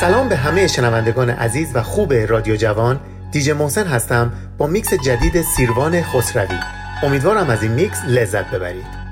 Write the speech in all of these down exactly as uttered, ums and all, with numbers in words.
سلام به همه شنوندگان عزیز و خوب رادیو جوان. دیجی محسن هستم با میکس جدید سیروان خسروی. امیدوارم از این میکس لذت ببرید.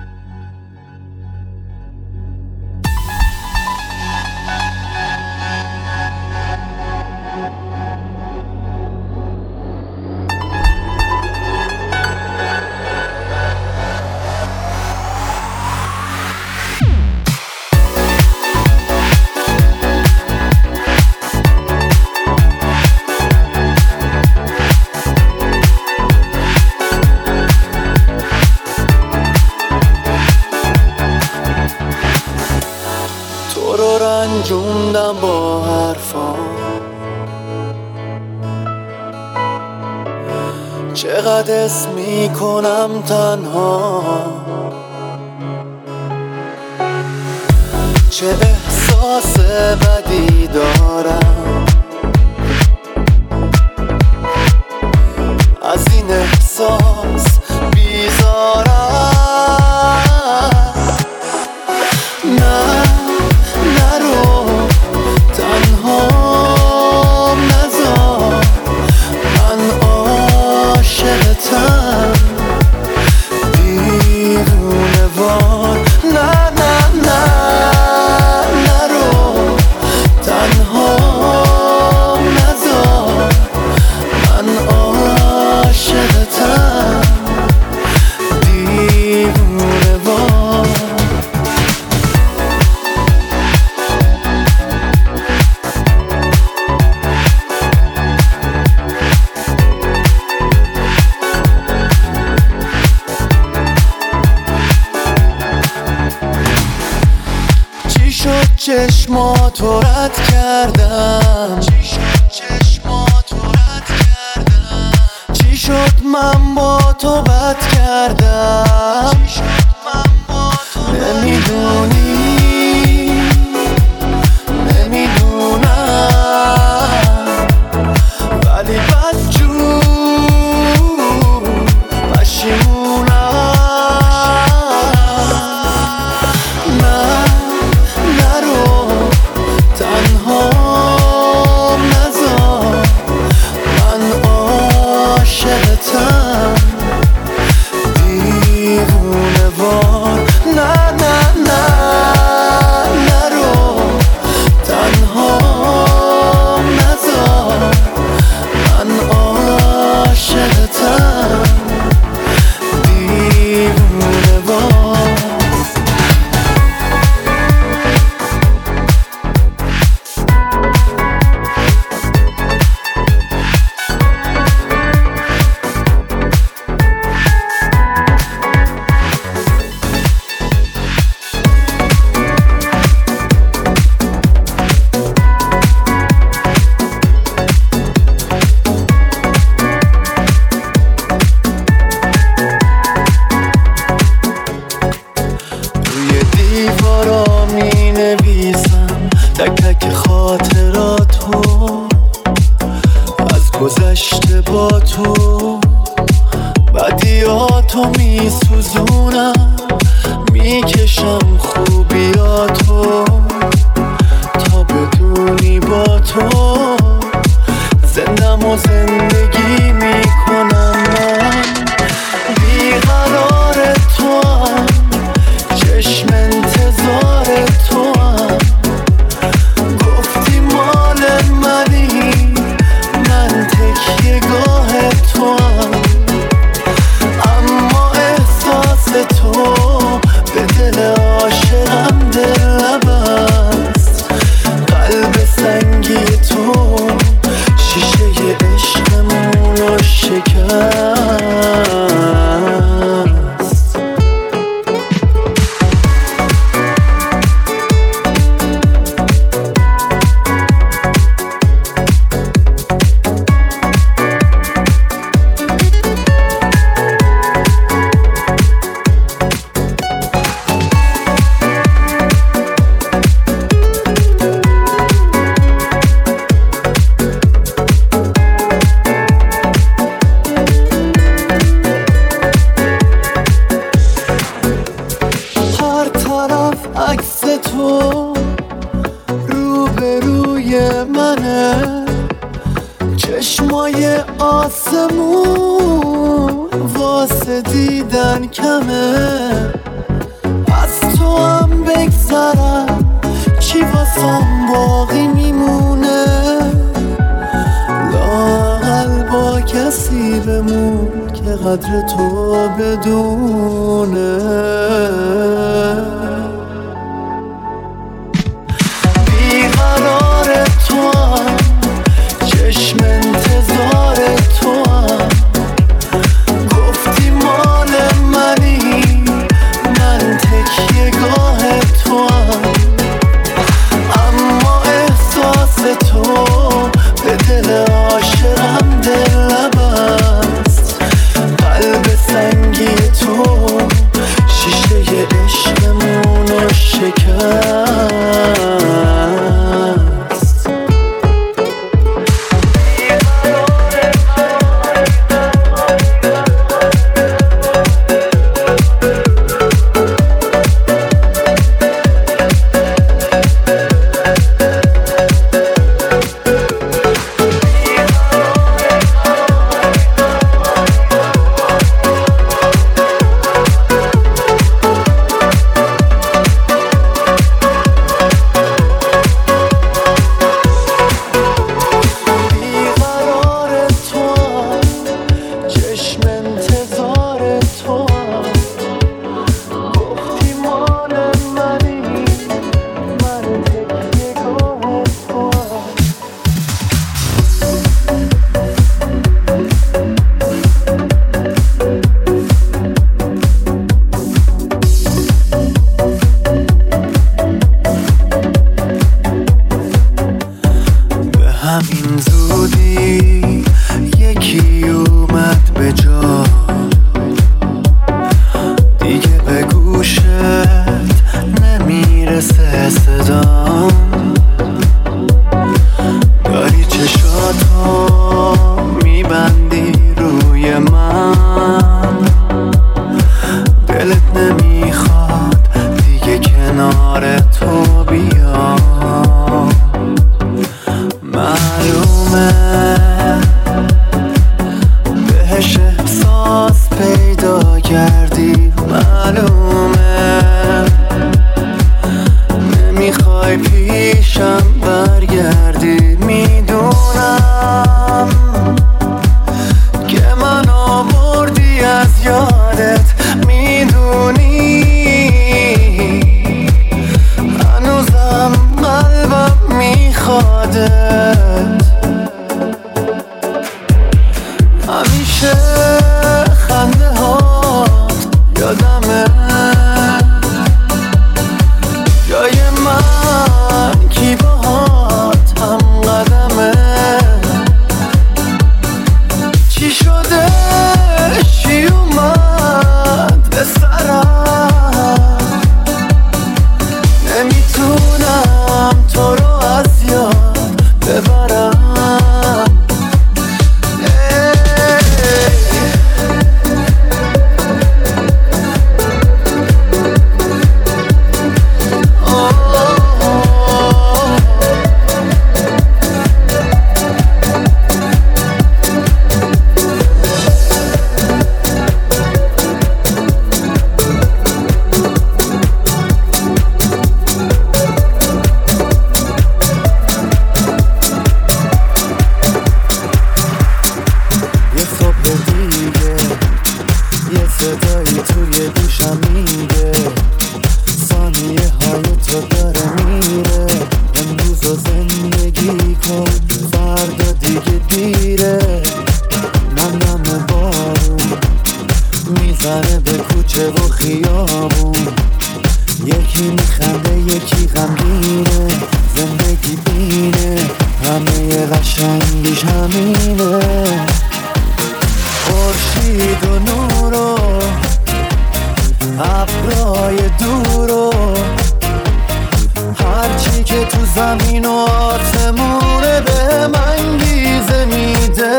رنجوندم با حرفام، چقدر اسم میکنم تنها، چه احساس بدی دارم از این احساس بیزارم. نه نرو تنها نذار، من عاشقتم دیوونه وار. نه نه نه نرو تنها نذار، من عاشقتم دیوونه وار. چشماتو رد کردم، چی شد چشماتو رد کردم، چی شد من با تو بد کردم، چی شد من با تو نمیدونی نمیدونم، ولی بدجور پشیمونم. دیوونه وار. نه نه نه نرو تنها نذار، من عاشقتم دیوونه وار. دیوارا می نویسم تک تک خاطراتو از گذشته با تو، بدیاتو می سوزونم میکشم خوبیاتو تا بدونی با تو زندم و زندگی میکنم. من بیقرار تو هم، چشم انتظار تو هم، گفتی مال منی من تکیه گاه تو هم، اما احساس تو مای آسمون واسه دیدن کمه، از تو هم بگذرم چی واسم باقی میمونه، لااقل با کسی بمون که قدر تو بدونه. بیقرار تو هم، چشم انتظار تو هم، گفتی مال منی، من تکیه گاه تو هم، اما احساس تو به دل عاشقم دل نبست، قلب سنگی تو شیشه عشقمونو شکست. همین زودی یکی اومد به جا، دیگه به گوشت نمیرسه صدام، داری چشاتو میبندی روی من، دلت نمیخواد دیگه کنار تو بیام، معلومه بهش احساس پیدا کردی، معلومه نمیخوای پیشم برگردی، میدونم که من آوردی از یادت، میدونی هنوزم قلبم میخوادت، همیشه خنده هات یادمه، جای من کی باهات هم قدمه، چی شده چی اومد به سرم، نمیتونم تو رو از یاد ببرم. صدایی توی گوشم میگه ثانیه های تو داره میره، امروز رو زندگی کن فردا دیگه دیره، نم نم بارون میزنه به کوچه و خیابون، یکی میخنده یکی غمگینه، زندگی اینه همه قشنگیش همینه، خورشید و نور و ابرای دور و هرچی که تو زمین و آسمونه به من انگیزه میده،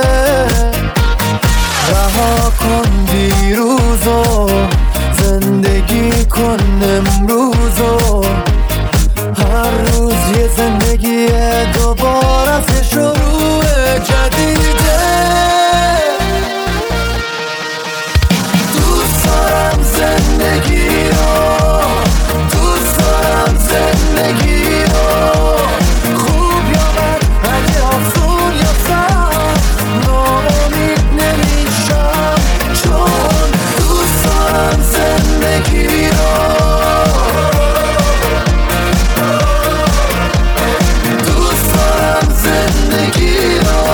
رها کن دیروزو زندگی کن امروزو، هر روز یه زندگی دوباره از شروع جدیده. زندگی رو خوب یا بد، اگه آسون یا سخت ناامید نمیشم، چون دوست دارم زندگی رو، دوست دارم زندگی رو.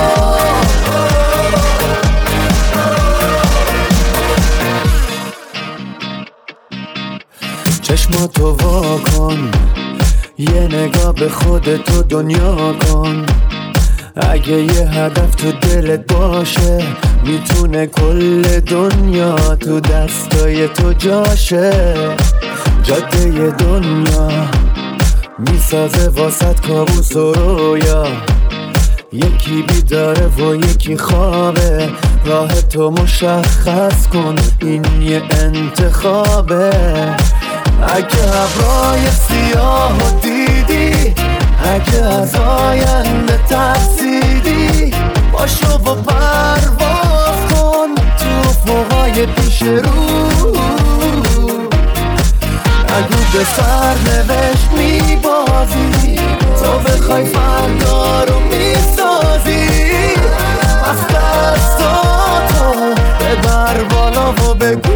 چشماتو وا کن، یه نگاه به خودتو دنیا کن، اگه یه هدف تو دلت باشه میتونه کل دنیا تو دستای تو جاشه. جاده دنیا میسازه واسط کابوس و رویا، یکی بیداره و یکی خوابه، راه تو مشخص کن، این یه انتخابه. اگه ابرای سیاه و دیدی، اگه از آینده ترسیدی، باشو و پرواز کن تو افقای پیش رو. اگه به سرنوشت میبازی، تو بخوای فردا رو میسازی، از دستاتو ببر بالا و بگو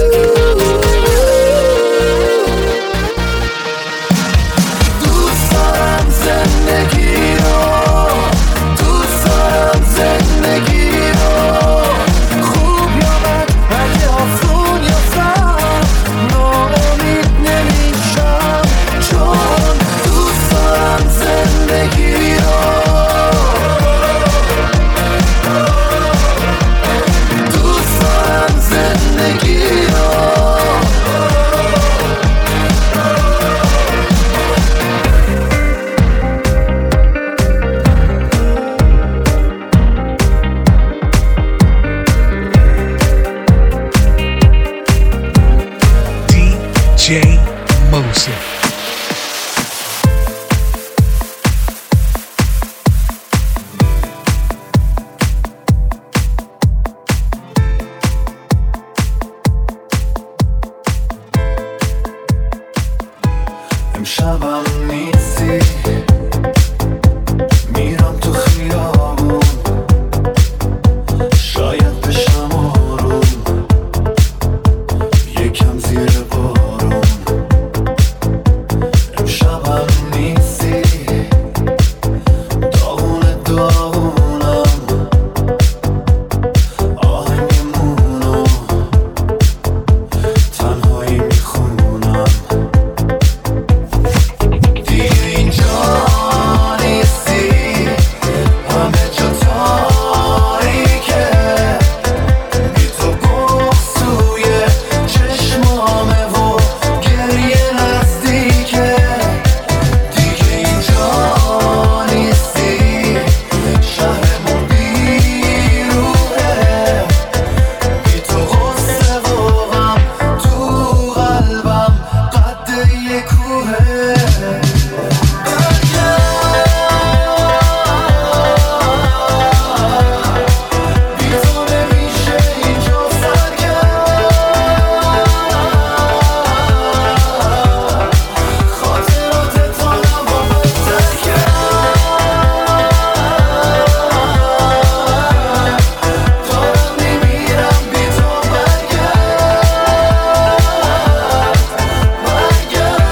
دوست دارم زندگی رو، دوست دارم زندگی رو، خوب یا بد، اگه آسون یا سخت ناامید نمیشم، چون دوست دارم زندگی رو، دوست دارم زندگی رو. دی جی Motion. امشبم نیستی، میرم تو خیابون، شاید بشم آروم، یکم زیر بارون. امشبم نیستی، داغون داغونم، آهنگمونو تنهایی میخونم. دیگه اینجا نیستی، همه جا تاریکه، بی تو بغض توی چشمامه و گریه نزدیکه. دیگه اینجا نیستی، شهرمون بیروحه، بی تو غصه و غم تو قلبم قد یه کوهه. بی تو نمیشه اینجا سرگرم، خاطرات تانم با بترکم، دارم میمیرم بی تو برگرد، برگرد.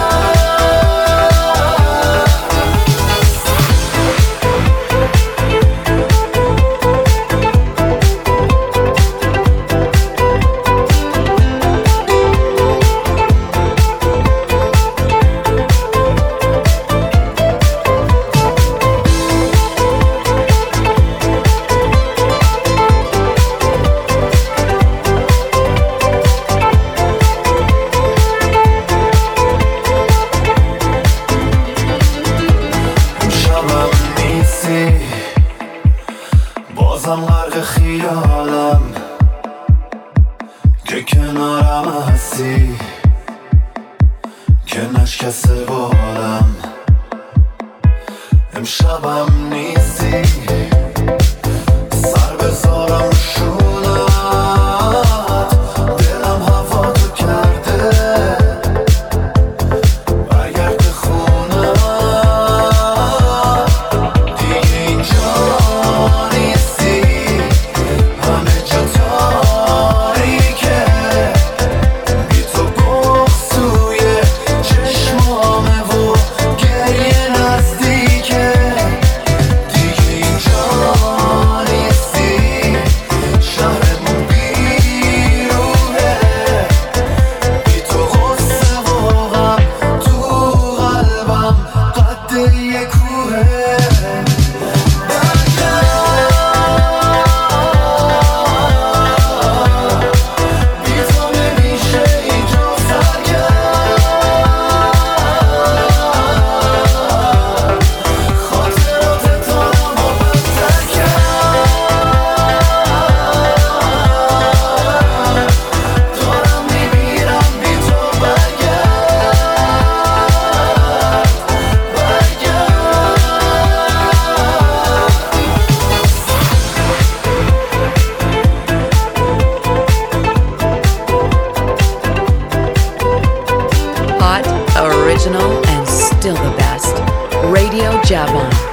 امشبم نیستی، بازم غرق خیالم، که کنارم هستی، که نشکسته بالم. امشبم نیستی، سر بذارم شونت، دلم هوا تو کرده، برگرد خونه. رادیو جوان.